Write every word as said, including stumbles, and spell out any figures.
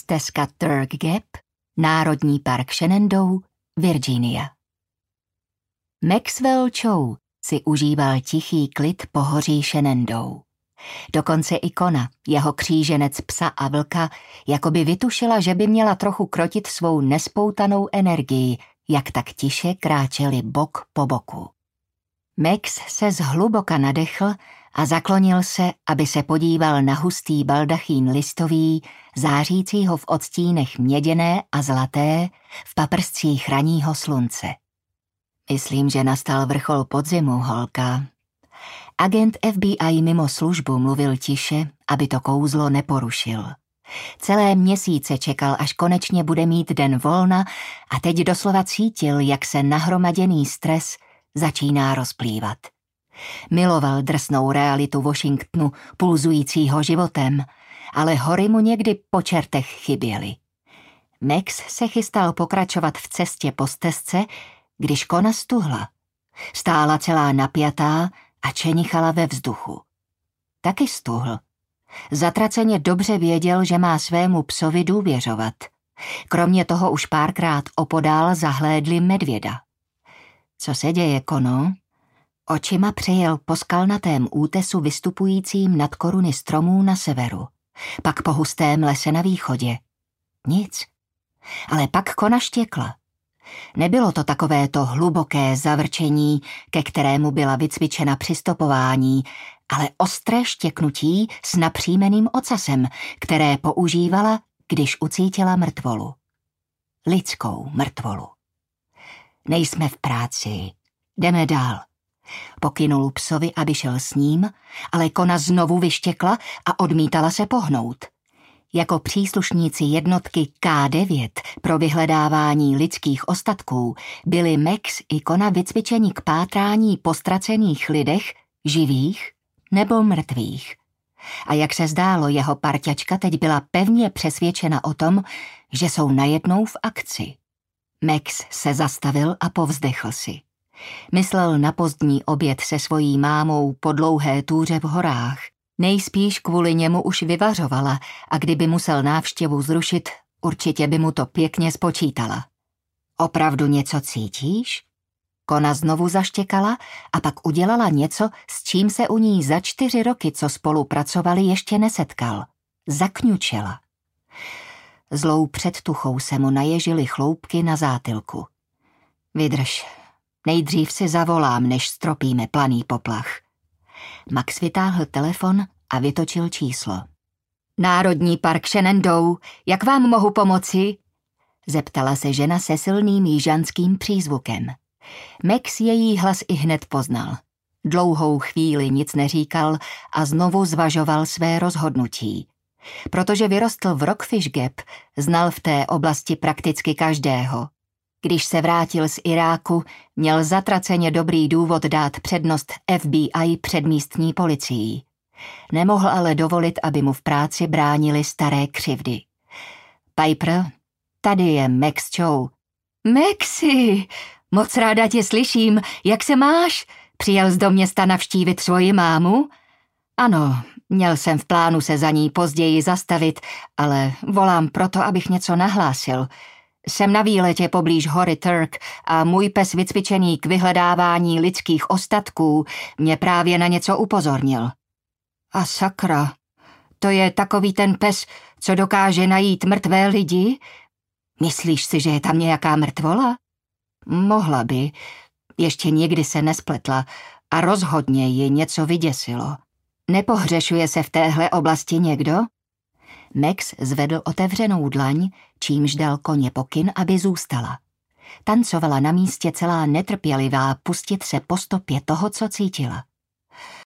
Stezka Turk Gap, Národní park Shenandoah, Virginia. Maxwell Chow si užíval tichý klid pohoří Shenandoah. Dokonce i Kona, jeho kříženec psa a vlka, jakoby vytušila, že by měla trochu krotit svou nespoutanou energii, jak tak tiše kráčeli bok po boku. Max se zhluboka nadechl a zaklonil se, aby se podíval na hustý baldachín listový, zářícího v odstínech měděné a zlaté, v paprscích raního slunce. Myslím, že nastal vrchol podzimu, holka. Agent F B I mimo službu mluvil tiše, aby to kouzlo neporušil. Celé měsíce čekal, až konečně bude mít den volna a teď doslova cítil, jak se nahromaděný stres začíná rozplývat. Miloval drsnou realitu Washingtonu, pulzujícího životem, ale hory mu někdy po čertech chyběly. Max se chystal pokračovat v cestě po stezce, když Kona stuhla. Stála celá napjatá a čenichala ve vzduchu. Taky stuhl. Zatraceně dobře věděl, že má svému psovi důvěřovat. Kromě toho už párkrát opodál zahlédli medvěda. Co se děje, Kono? Očima přejel po skalnatém útesu vystupujícím nad koruny stromů na severu, pak po hustém lese na východě. Nic. Ale pak Kona štěkla. Nebylo to takovéto hluboké zavrčení, ke kterému byla vycvičena při stopování, ale ostré štěknutí s napřímeným ocasem, které používala, když ucítila mrtvolu. Lidskou mrtvolu. Nejsme v práci. Jdeme dál. Pokynul psovi, aby šel s ním, ale Kona znovu vyštěkla a odmítala se pohnout. Jako příslušníci jednotky K devět pro vyhledávání lidských ostatků byli Max i Kona vycvičeni k pátrání po ztracených lidech, živých nebo mrtvých. A jak se zdálo, jeho parťačka teď byla pevně přesvědčena o tom, že jsou najednou v akci. Max se zastavil a povzdechl si. Myslel na pozdní oběd se svojí mámou po dlouhé túře v horách. Nejspíš kvůli němu už vyvařovala a kdyby musel návštěvu zrušit, určitě by mu to pěkně spočítala. Opravdu něco cítíš? Kona znovu zaštěkala a pak udělala něco, s čím se u ní za čtyři roky, co spolupracovali, ještě nesetkal. Zakňučela. Zlou předtuchou se mu naježily chloupky na zátylku. Vydrž, nejdřív si zavolám, než stropíme planý poplach. Max vytáhl telefon a vytočil číslo. Národní park Shenandoah, jak vám mohu pomoci? Zeptala se žena se silným jižanským přízvukem. Max její hlas i hned poznal. Dlouhou chvíli nic neříkal a znovu zvažoval své rozhodnutí. Protože vyrostl v Rockfish Gap, znal v té oblasti prakticky každého. Když se vrátil z Iráku, měl zatraceně dobrý důvod dát přednost F B I před místní policií. Nemohl ale dovolit, aby mu v práci bránili staré křivdy. Piper, tady je Max Chow. Maxi, moc ráda tě slyším, jak se máš? Přijel jsi do města navštívit svoji mámu? Ano, měl jsem v plánu se za ní později zastavit, ale volám proto, abych něco nahlásil. Jsem na výletě poblíž hory Turk a můj pes vycvičený k vyhledávání lidských ostatků mě právě na něco upozornil. A sakra, to je takový ten pes, co dokáže najít mrtvé lidi? Myslíš si, že je tam nějaká mrtvola? Mohla by, ještě nikdy se nespletla a rozhodně ji něco vyděsilo. Nepohřešuje se v téhle oblasti někdo? Max zvedl otevřenou dlaň, čímž dal koně pokyn, aby zůstala. Tancovala na místě celá netrpělivá pustit se po stopě toho, co cítila.